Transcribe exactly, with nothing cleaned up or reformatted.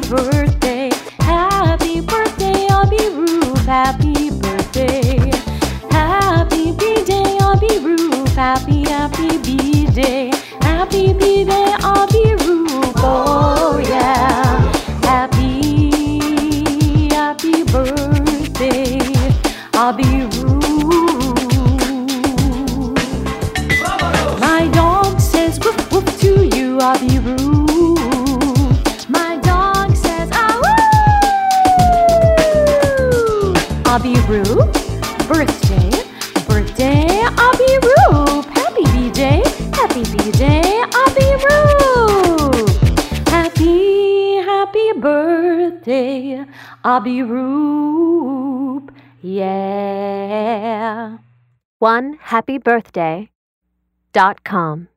birthday, happy birthday, Abiroop, happy birthday. Happy B-Day, Abiroop, happy, happy B-Day. Happy B-Day, Abiroop, oh yeah. Happy, happy birthday, Abiroop. My dog says woof woof to you, Abiroop. My dog says ah woo. Abiroop, birthday, birthday, Abiroop. Happy B-Day, happy B-Day, Abiroop. Happy, happy birthday, Abiroop. Yeah. one happy birthday dot com